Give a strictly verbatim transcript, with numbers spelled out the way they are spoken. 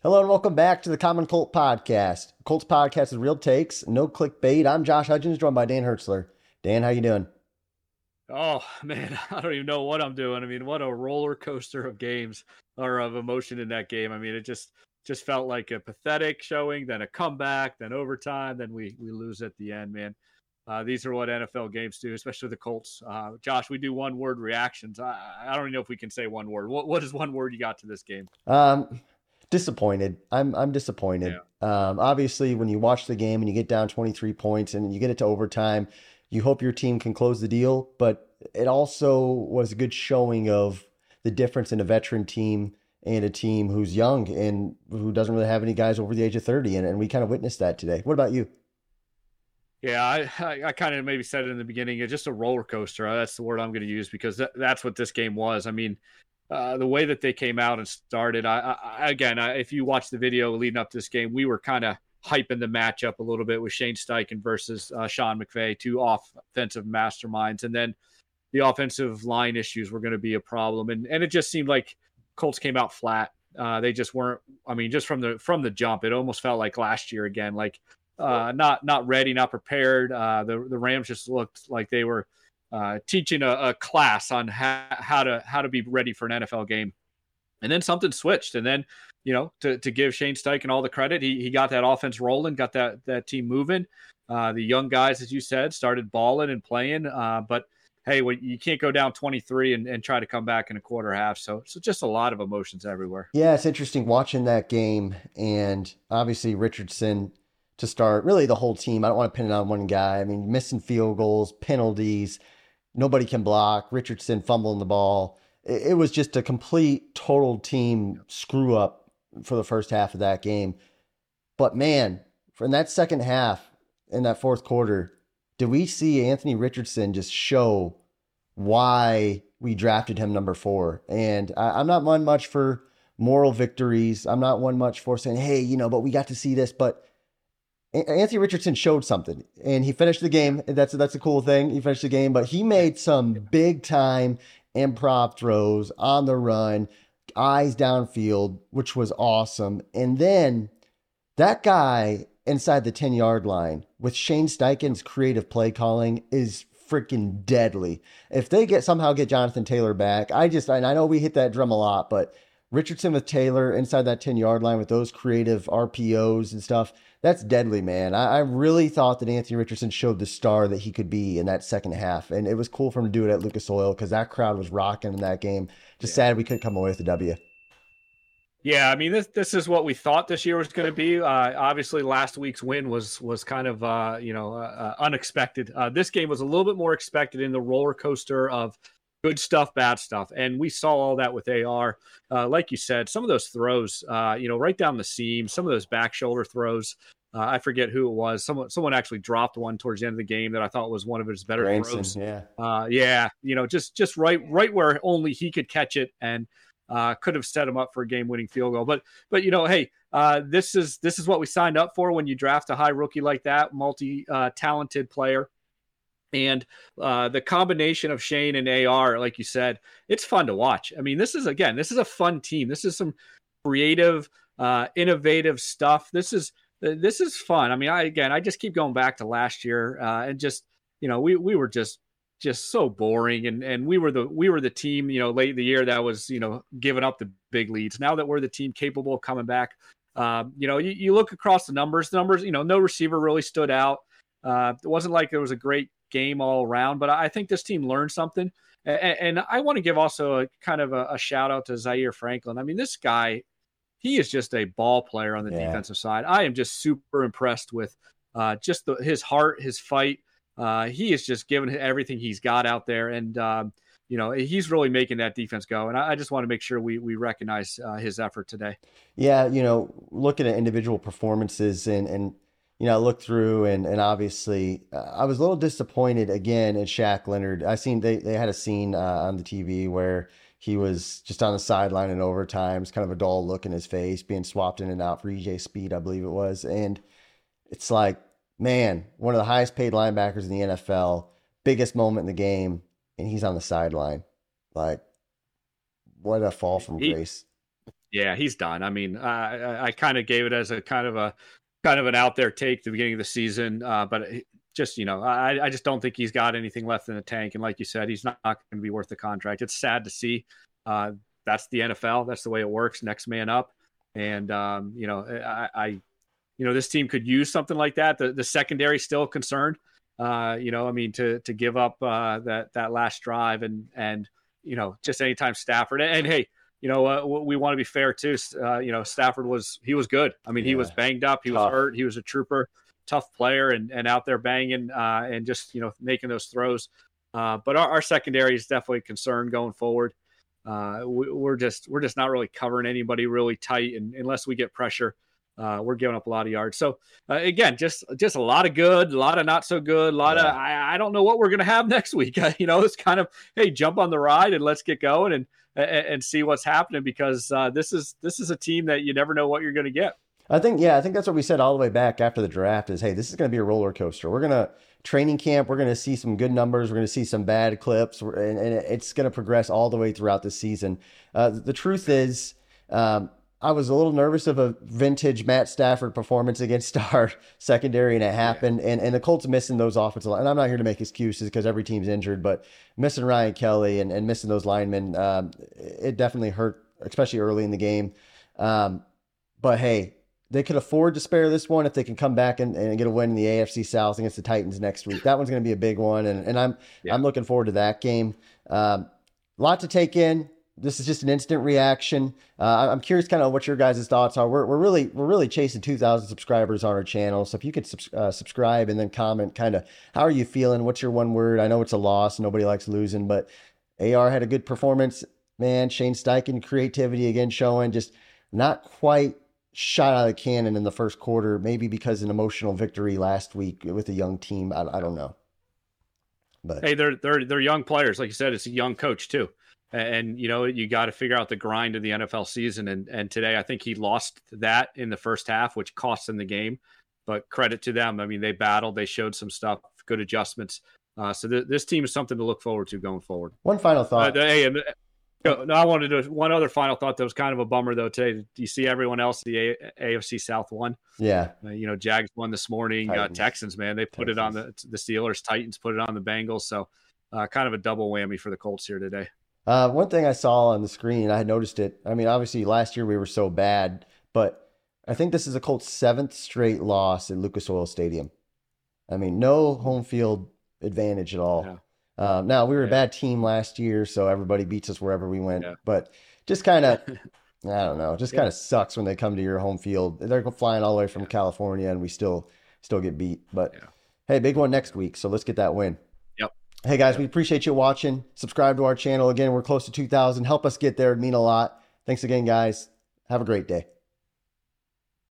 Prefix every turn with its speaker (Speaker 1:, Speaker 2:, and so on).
Speaker 1: Hello and welcome back to the Common Colt Podcast. Colts Podcast is real takes, no clickbait. I'm Josh Hudgens, joined by Dan Hertzler. Dan, how you doing?
Speaker 2: Oh man, I don't even know what I'm doing. I mean, what a roller coaster of games or of emotion in that game. I mean, it just just felt like a pathetic showing, then a comeback, then overtime, then we we lose at the end, man. Uh, these are what N F L games do, especially the Colts. Uh, Josh, we do one word reactions. I, I don't even know if we can say one word. What what is one word you got to this game?
Speaker 1: Um, disappointed. I'm I'm disappointed.
Speaker 2: Yeah.
Speaker 1: Um, obviously, when you watch the game and you get down twenty-three points and you get it to overtime, you hope your team can close the deal. But it also was a good showing of the difference in a veteran team and a team who's young and who doesn't really have any guys over the age of thirty. And, and we kind of witnessed that today. What about you?
Speaker 2: Yeah, I, I, I kind of maybe said it in the beginning. It's just a roller coaster. That's the word I'm going to use because that, that's what this game was. I mean, uh, the way that they came out and started, I, I again, I, if you watch the video leading up to this game, we were kind of hyping the matchup a little bit with Shane Steichen versus uh, Sean McVay, two offensive masterminds, and then the offensive line issues were going to be a problem, and and it just seemed like Colts came out flat. Uh, they just weren't. I mean, just from the from the jump, it almost felt like last year again, like uh, not not ready, not prepared. Uh, the the Rams just looked like they were uh, teaching a, a class on how, how to how to be ready for an N F L game. And then something switched. And then, you know, to, to give Shane Steichen all the credit, he he got that offense rolling, got that that team moving. Uh, the young guys, as you said, started balling and playing. Uh, but hey, well, you can't go down twenty-three and, and try to come back in a quarter half. So so just a lot of emotions everywhere.
Speaker 1: Yeah, it's interesting watching that game, and obviously Richardson to start, really the whole team. I don't want to pin it on one guy. I mean, missing field goals, penalties, nobody can block, Richardson fumbling the ball. It, it was just a complete, total team screw up for the first half of that game. But man, in that second half, in that fourth quarter, did we see Anthony Richardson just show why we drafted him number four? And I, I'm not one much for moral victories. I'm not one much for saying, hey, you know, but we got to see this. But Anthony Richardson showed something, and he finished the game. That's that's a cool thing. He finished the game, but he made some big time improv throws on the run, eyes downfield, which was awesome. And then that guy inside the ten yard line with Shane Steichen's creative play calling is freaking deadly. If they get somehow get Jonathan Taylor back, I just, and I know we hit that drum a lot, but Richardson with Taylor inside that ten yard line with those creative R P Os and stuff, that's deadly, man. I, I really thought that Anthony Richardson showed the star that he could be in that second half. And it was cool for him to do it at Lucas Oil because that crowd was rocking in that game. Just
Speaker 2: Yeah.
Speaker 1: sad we couldn't come away with the W.
Speaker 2: Yeah, I mean this this is what we thought this year was going to be. Uh, obviously, last week's win was was kind of uh, you know uh, uh, unexpected. Uh, this game was a little bit more expected in the roller coaster of good stuff, bad stuff, and we saw all that with A R. Uh, like you said, some of those throws, uh, you know, right down the seam, some of those back shoulder throws. Uh, I forget who it was. Someone someone actually dropped one towards the end of the game that I thought was one of his better
Speaker 1: Granson,
Speaker 2: throws.
Speaker 1: yeah,
Speaker 2: uh, yeah, you know, just just right right where only he could catch it and. Uh, could have set him up for a game-winning field goal, but but you know, hey, uh, this is this is what we signed up for when you draft a high rookie like that, multi-talented uh, player, and uh, the combination of Shane and A R, like you said, it's fun to watch. I mean, this is again, this is a fun team. This is some creative, uh, innovative stuff. This is this is fun. I mean, I again, I just keep going back to last year uh, and just you know, we we were just. just so boring. And, and we were the, we were the team, you know, late in the year that was, you know, giving up the big leads. Now that we're the team capable of coming back, um, you know, you, you look across the numbers, the numbers, you know, no receiver really stood out. Uh, it wasn't like there was a great game all around, but I think this team learned something. And, and I want to give also a kind of a, a shout out to Zaire Franklin. I mean, this guy, he is just a ball player on the yeah. defensive side. I am just super impressed with uh, just the, his heart, his fight. Uh, he is just giving everything he's got out there. And, um, you know, he's really making that defense go. And I, I just want to make sure we we recognize uh, his effort today.
Speaker 1: Yeah, you know, looking at individual performances and, and you know, I looked through and, and obviously uh, I was a little disappointed again in Shaq Leonard. I seen they, they had a scene uh, on the T V where he was just on the sideline in overtime. It's kind of a dull look in his face, being swapped in and out for E J Speed, I believe it was. And it's like, man, one of the highest paid linebackers in the N F L, biggest moment in the game, and he's on the sideline. Like, what a fall from
Speaker 2: He,
Speaker 1: grace.
Speaker 2: Yeah, he's done. I mean, I, I, I kind of gave it as a kind of a kind of an out there take at the beginning of the season, uh, but it, just you know, I, I just don't think he's got anything left in the tank. And like you said, he's not, not going to be worth the contract. It's sad to see. Uh, that's the N F L. That's the way it works. Next man up. And um, you know, I, I, you know, this team could use something like that. The the secondary still concerned. Uh, you know, I mean, to to give up uh, that that last drive and and you know, just anytime Stafford and, and hey. You know, uh, we want to be fair too. Uh, you know, Stafford was he was good. I mean, yeah. he was banged up, he tough. was hurt, he was a trooper, tough player, and and out there banging uh, and just you know making those throws. Uh, but our, our secondary is definitely a concern going forward. Uh, we, we're just we're just not really covering anybody really tight, and unless we get pressure, uh, we're giving up a lot of yards. So uh, again, just just a lot of good, a lot of not so good, a lot yeah. of I, I don't know what we're gonna have next week. you know, it's kind of hey, jump on the ride and let's get going and. and see what's happening because uh, this is this is a team that you never know what you're going to get.
Speaker 1: I think, yeah, I think that's what we said all the way back after the draft is, hey, this is going to be a roller coaster. We're going to training camp. We're going to see some good numbers. We're going to see some bad clips, and, and it's going to progress all the way throughout the season. Uh, the truth is, um, I was a little nervous of a vintage Matt Stafford performance against our secondary, and it happened. Yeah. And and the Colts missing those offensive line. And I'm not here to make excuses because every team's injured, but missing Ryan Kelly and, and missing those linemen, um, it definitely hurt, especially early in the game. Um, but hey, they could afford to spare this one if they can come back and, and get a win in the A F C South against the Titans next week. That one's going to be a big one, and and I'm yeah. I'm looking forward to that game. Um, lot to take in. This is just an instant reaction. Uh, I'm curious kind of what your guys' thoughts are. We're we're really we're really chasing two thousand subscribers on our channel. So if you could subs- uh, subscribe and then comment kind of how are you feeling? What's your one word? I know it's a loss. Nobody likes losing, but A R had a good performance. Man, Shane Steichen, creativity again showing, just not quite shot out of the cannon in the first quarter, maybe because an emotional victory last week with a young team. I, I don't know. But
Speaker 2: hey, they're they're they're young players. Like you said, it's a young coach too. And, you know, you got to figure out the grind of the N F L season. And and today I think he lost that in the first half, which cost him the game. But credit to them. I mean, they battled. They showed some stuff, good adjustments. Uh, so th- this team is something to look forward to going forward.
Speaker 1: One final thought.
Speaker 2: Uh, hey, and, uh, no, I wanted to one other final thought that was kind of a bummer, though, today. Do you see everyone else, the a- AFC South won?
Speaker 1: Yeah.
Speaker 2: Uh, you know, Jags won this morning. Uh, Texans, man, they put Texans. it on the, the Steelers. Titans put it on the Bengals. So uh, kind of a double whammy for the Colts here today.
Speaker 1: Uh, one thing I saw on the screen, I had noticed it. I mean, obviously last year we were so bad, but I think this is a Colts seventh straight loss at Lucas Oil Stadium. I mean, no home field advantage at all. Yeah. Um, now we were yeah. a bad team last year, so everybody beats us wherever we went, yeah. but just kind of, I don't know, just yeah. kind of sucks when they come to your home field. They're flying all the way from yeah. California and we still, still get beat, but yeah. hey, big one next week. So let's get that win. Hey guys, we appreciate you watching. Subscribe to our channel. Again, we're close to two thousand. Help us get there. It'd mean a lot. Thanks again, guys. Have a great day.